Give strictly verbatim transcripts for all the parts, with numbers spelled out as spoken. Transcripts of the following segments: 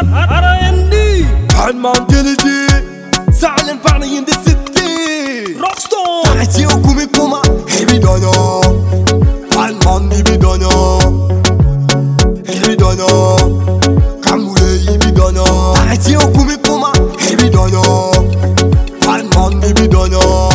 R and D Batman Trilogy, silent party in the city. Rockstar Taxi o kumi kuma, heavy dono. Batman heavy dono, heavy dono. Kamule heavy dono. Taxi o kumi kuma, heavy dono. Batman heavy dono,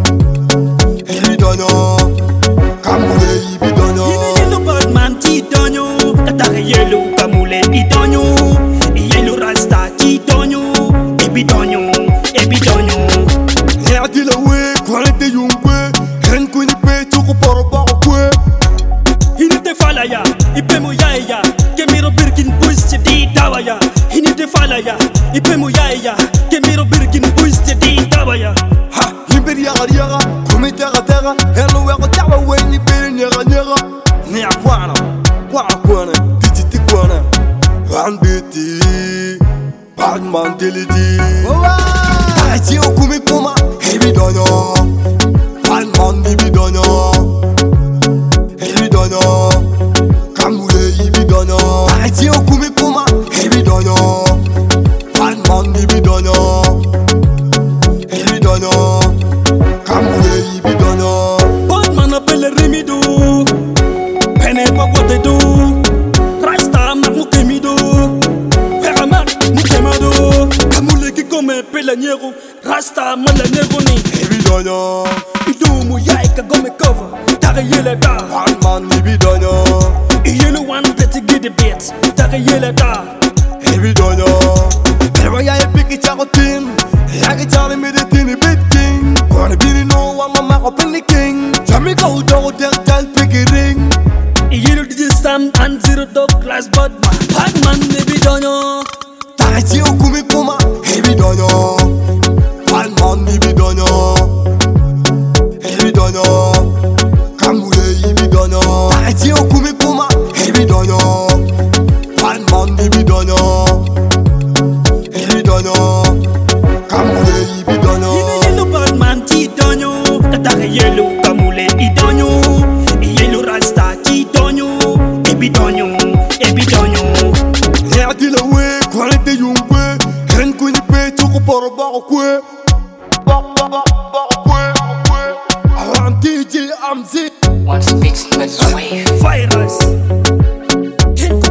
heavy dono. Kamule heavy dono. Yine yellow Batman ti donyo, tataka yellow kamule i donyo. Yellow rasta ti donyo, ebi donyo, ebi donyo. Yati la we, kwalite yungwe. Hen kuni pe chuko poro bako kwe. Hinite falaya, ipe mo yaya. Kemiro birkin boys te di dawaya. Hinite falaya, ipe mo yaya. Kemiro birkin boys te di dawaya. Ha, himbiri yaga yaga, kumi tega tega. Hello weko tawa we ni biri nega nega. Nia kwana, kwana kwana, digiti kwana. Van biti, Batman Trilogy. Taxi o kumi kuma, heavy dono. Batman heavy dono, heavy dono. Kamule heavy dono. Taxi o kumi kuma, heavy dono. Batman heavy dono, heavy dono. Kamule heavy dono. Batman appelle Remido. Pene pa what they do. Rasta mak mukemido. Vera mak mukemado. Kamule ki come pela niego. Rasta mala niego ni. Heavy dono. Idu mu yai ka gome cover. Taka yele da. Batman heavy dono. Yele one petty get the bit. Taka yele da. Heavy dono. Pero ya e piki chako tin. Ya ke chale me de tin bit king. Wanna be the no one mama open the king. Jami ka udo der gal piki ring. Yele D J Sam and zero dog class Batman. Batman nebi donyo. Taxi o kumi kuma, heavy dono. Batman heavy dono, heavy dono. Kamule heavy dono. Taxi o kumi kuma, heavy dono. Batman heavy dono, heavy dono. Kamule heavy dono. Yine yellow Batman ti donyo. Tataka yellow kamule i donyo. Yellow rasta ti donyo. Ebi donyo, ebi donyo. Yati la we, kwalite yungwe. Hen kuni pe chuko poro bako kwe. Bako bako bako kwe, kwe. I'm D J, I'm Z. One spits in the wave. Virus. Can't